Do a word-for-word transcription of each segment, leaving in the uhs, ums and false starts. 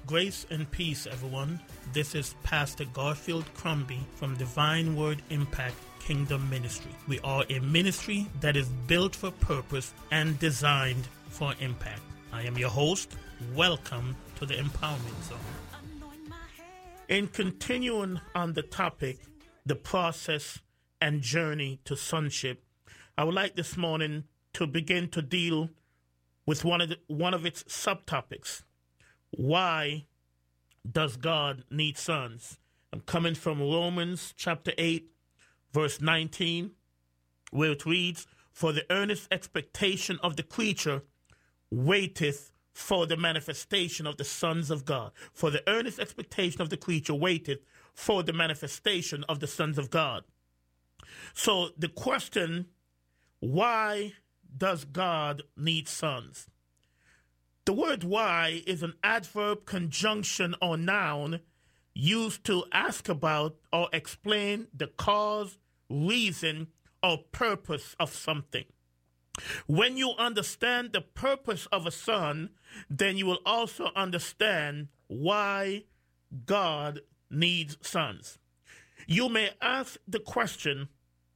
Grace and peace, everyone. This is Pastor Garfield Crombie from Divine Word Impact Kingdom Ministry. We are a ministry that is built for purpose and designed for impact. I am your host. Welcome to the Empowerment Zone. In continuing on the topic, the process and journey to sonship, I would like this morning to begin to deal with one of the, one of its subtopics. Why does God need sons? I'm coming from Romans chapter eight, verse nineteen, where it reads, "For the earnest expectation of the creature waiteth for the manifestation of the sons of God." For the earnest expectation of the creature waiteth for the manifestation of the sons of God. So the question, why does God need sons? The word why is an adverb, conjunction, or noun used to ask about or explain the cause, reason, or purpose of something. When you understand the purpose of a son, then you will also understand why God needs sons. You may ask the question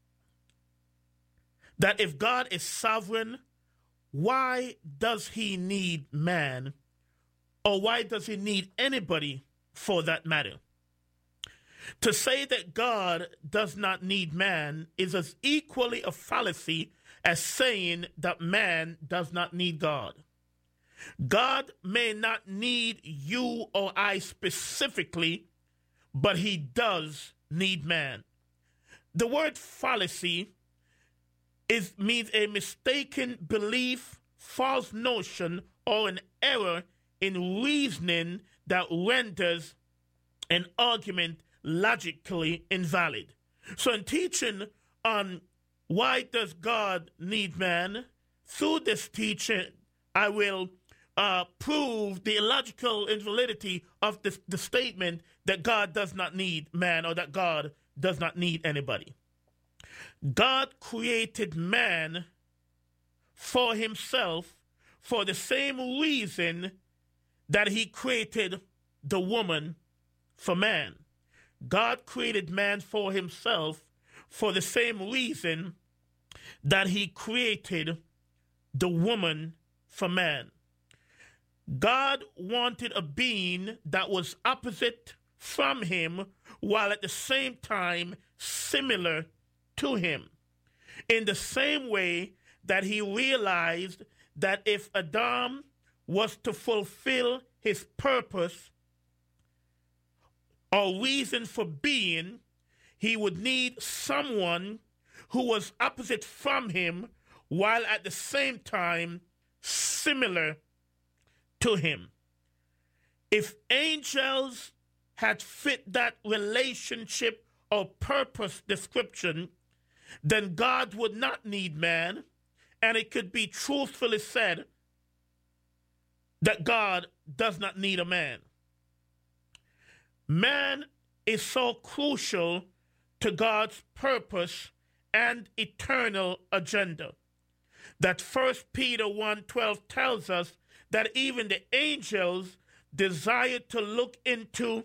that if God is sovereign, why does he need man? Or why does he need anybody for that matter? To say that God does not need man is as equally a fallacy as saying that man does not need God. God may not need you or I specifically, but he does need man. The word fallacy It means a mistaken belief, false notion, or an error in reasoning that renders an argument logically invalid. So in teaching on why does God need man, through this teaching, I will uh, prove the illogical invalidity of this, the statement that God does not need man or that God does not need anybody. God created man for himself for the same reason that he created the woman for man. God created man for himself for the same reason that he created the woman for man. God wanted a being that was opposite from him while at the same time similar to him, in the same way that he realized that if Adam was to fulfill his purpose or reason for being, he would need someone who was opposite from him while at the same time similar to him. If angels had fit that relationship or purpose description, then God would not need man, and it could be truthfully said that God does not need a man. Man is so crucial to God's purpose and eternal agenda that First Peter one twelve tells us that even the angels desire to look into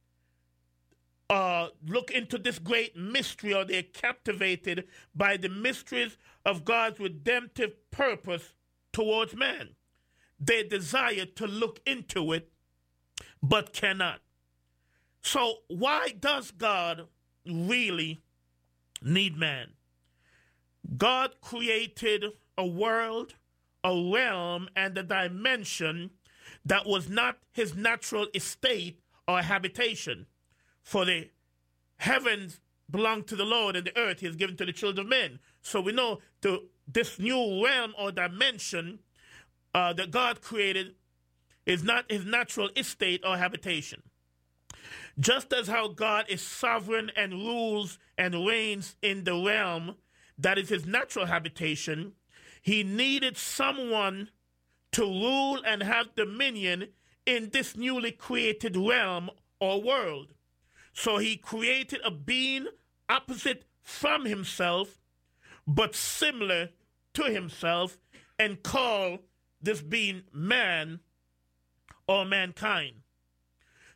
Uh, look into this great mystery, or they're captivated by the mysteries of God's redemptive purpose towards man. They desire to look into it, but cannot. So why does God really need man? God created a world, a realm, and a dimension that was not his natural estate or habitation. For the heavens belong to the Lord, and the earth he has given to the children of men. So we know the, this new realm or dimension uh, that God created is not his natural estate or habitation. Just as how God is sovereign and rules and reigns in the realm that is his natural habitation, he needed someone to rule and have dominion in this newly created realm or world. So he created a being opposite from himself, but similar to himself, and called this being man or mankind.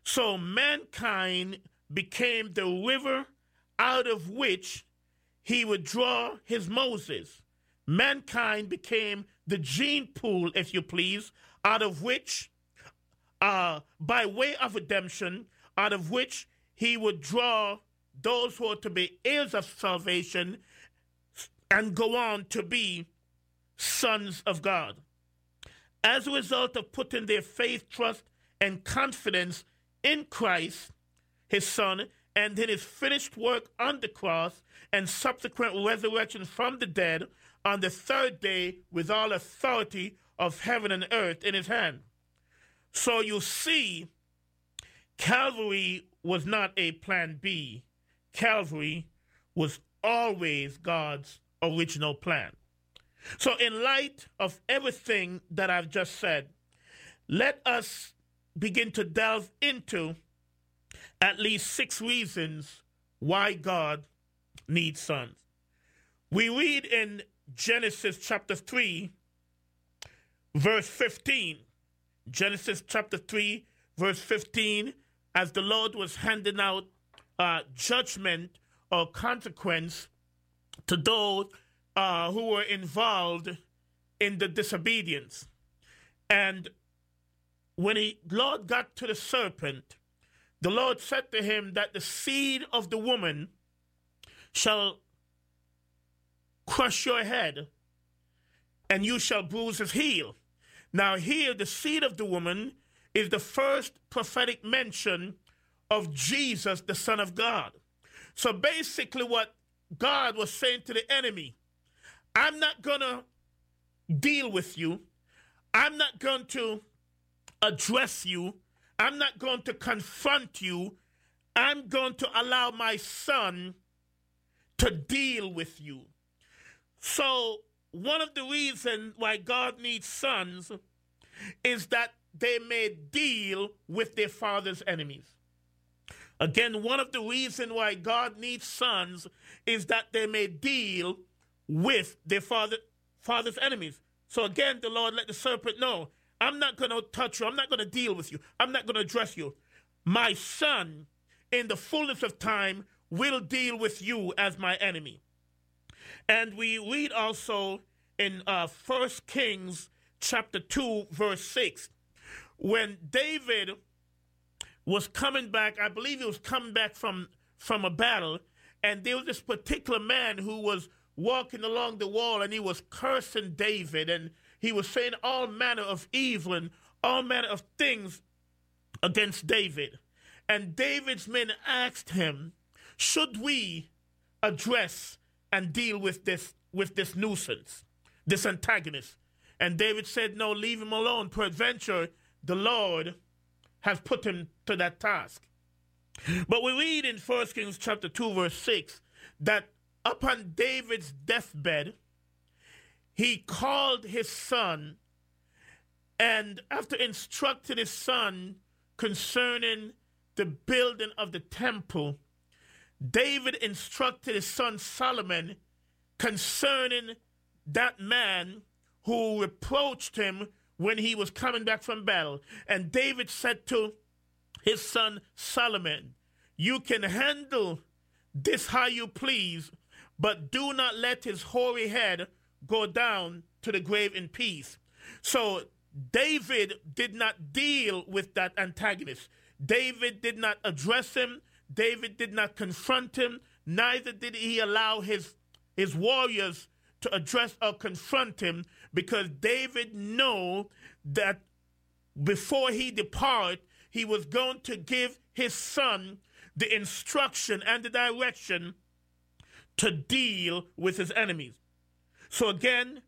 So mankind became the river out of which he would draw his Moses. Mankind became the gene pool, if you please, out of which, uh, by way of redemption, out of which he would draw those who are to be heirs of salvation and go on to be sons of God. As a result of putting their faith, trust, and confidence in Christ, his Son, and in his finished work on the cross and subsequent resurrection from the dead on the third day with all authority of heaven and earth in his hand. So you see, Calvary was not a plan B. Calvary was always God's original plan. So in light of everything that I've just said, let us begin to delve into at least six reasons why God needs sons. We read in Genesis chapter three, verse fifteen. Genesis chapter three, verse fifteen, as the Lord was handing out uh, judgment or consequence to those uh, who were involved in the disobedience. And when he, Lord got to the serpent, the Lord said to him that the seed of the woman shall crush your head, and you shall bruise his heel. Now here, the seed of the woman is the first prophetic mention of Jesus, the Son of God. So basically what God was saying to the enemy, I'm not going to deal with you. I'm not going to address you. I'm not going to confront you. I'm going to allow my son to deal with you. So one of the reasons why God needs sons is that they may deal with their father's enemies. Again, one of the reasons why God needs sons is that they may deal with their father, father's enemies. So again, the Lord let the serpent know, I'm not going to touch you. I'm not going to deal with you. I'm not going to address you. My son, in the fullness of time, will deal with you as my enemy. And we read also in uh, First Kings chapter two, verse six, when David was coming back, I believe he was coming back from, from a battle, and there was this particular man who was walking along the wall, and he was cursing David, and he was saying all manner of evil and all manner of things against David. And David's men asked him, should we address and deal with this, with this nuisance, this antagonist? And David said, no, leave him alone. Peradventure, the Lord has put him to that task. But we read in First Kings chapter two, verse six, that upon David's deathbed, he called his son, and after instructing his son concerning the building of the temple, David instructed his son Solomon concerning that man who reproached him when he was coming back from battle. And David said to his son Solomon, you can handle this how you please, but do not let his hoary head go down to the grave in peace. So David did not deal with that antagonist. David did not address him. David did not confront him. Neither did he allow his, his warriors to address or confront him, because David knew that before he depart, he was going to give his son the instruction and the direction to deal with his enemies. So again,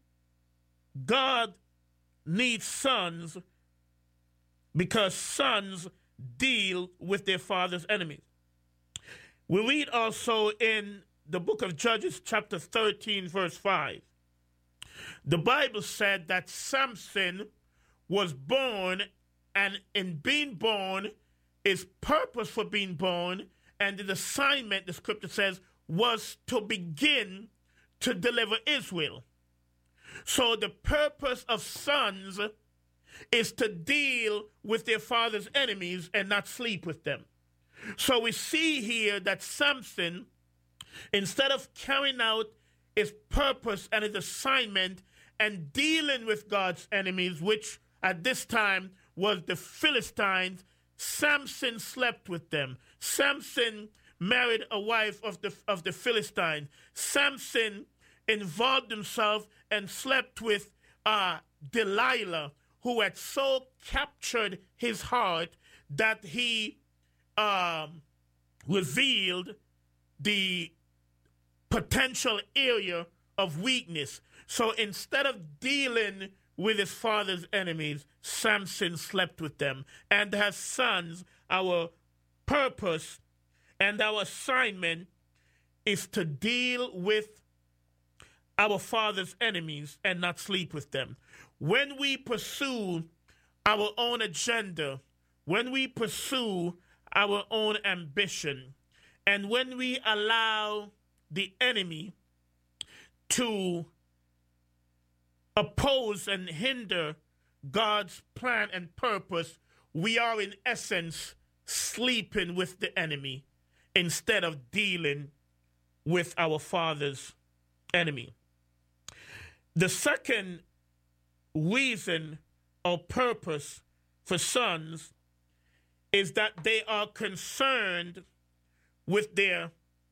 God needs sons because sons deal with their father's enemies. We read also in the book of Judges chapter thirteen, verse five. The Bible said that Samson was born, and in being born, his purpose for being born and the assignment, the scripture says, was to begin to deliver Israel. So the purpose of sons is to deal with their father's enemies and not sleep with them. So we see here that Samson, instead of carrying out his purpose and his assignment and dealing with God's enemies, which at this time was the Philistines, Samson slept with them. Samson married a wife of the of the Philistines. Samson involved himself and slept with uh, Delilah, who had so captured his heart that he um, revealed the potential area of weakness. So instead of dealing with his father's enemies, Samson slept with them. And as sons, our purpose and our assignment is to deal with our father's enemies and not sleep with them. When we pursue our own agenda, when we pursue our own ambition, and when we allow the enemy to oppose and hinder God's plan and purpose, we are in essence sleeping with the enemy instead of dealing with our father's enemy. The second reason or purpose for sons is that they are concerned with their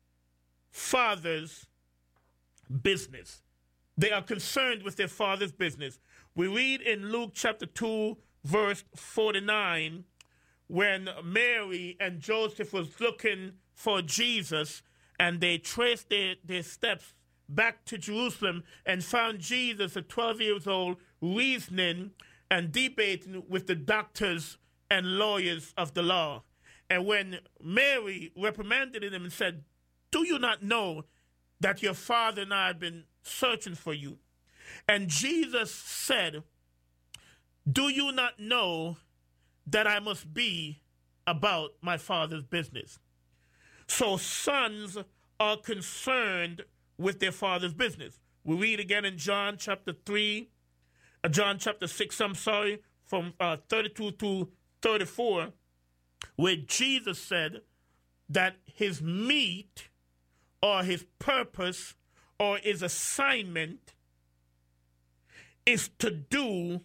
father's business. They are concerned with their father's business. We read in Luke chapter two, verse forty-nine, when Mary and Joseph was looking for Jesus, and they traced their, their steps back to Jerusalem and found Jesus at twelve years old reasoning and debating with the doctors and lawyers of the law. And when Mary reprimanded him and said, "Do you not know that your father and I have been searching for you?" And Jesus said, "Do you not know that I must be about my father's business?" So sons are concerned with their father's business. We read again in John chapter three, uh, John chapter six, I'm sorry, from uh, thirty-two to thirty-four, where Jesus said that his meat or his purpose or his assignment is to do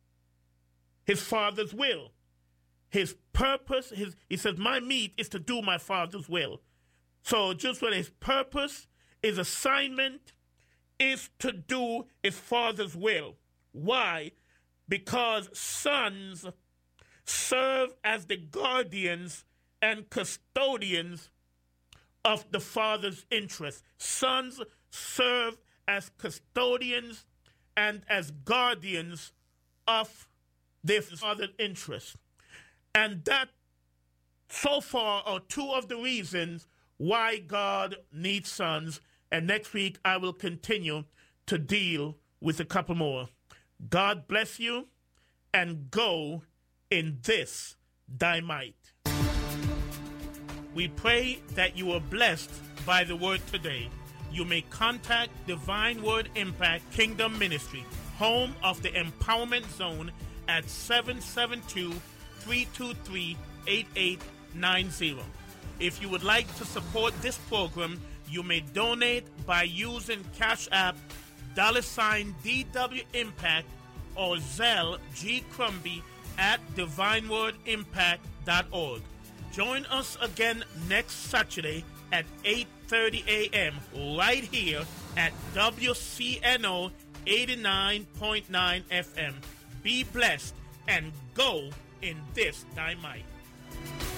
his father's will. His purpose, his he says, my meat is to do my father's will. So just what his purpose, his assignment is to do his father's will. Why? Because sons serve as the guardians and custodians of the father's interest. Sons serve as custodians and as guardians of their father's interest. And that, so far, are two of the reasons why God needs sons. And next week, I will continue to deal with a couple more. God bless you, and go in this thy might. We pray that you are blessed by the word today. You may contact Divine Word Impact Kingdom Ministry, home of the Empowerment Zone, at seven seven two, three two three, eight eight nine zero. If you would like to support this program, you may donate by using Cash App, dollar sign D W Impact, or Zelle G Crumby at divine word impact dot org. Join us again next Saturday at eight thirty a.m. right here at W C N O eighty-nine point nine F M. Be blessed and go in this thy might.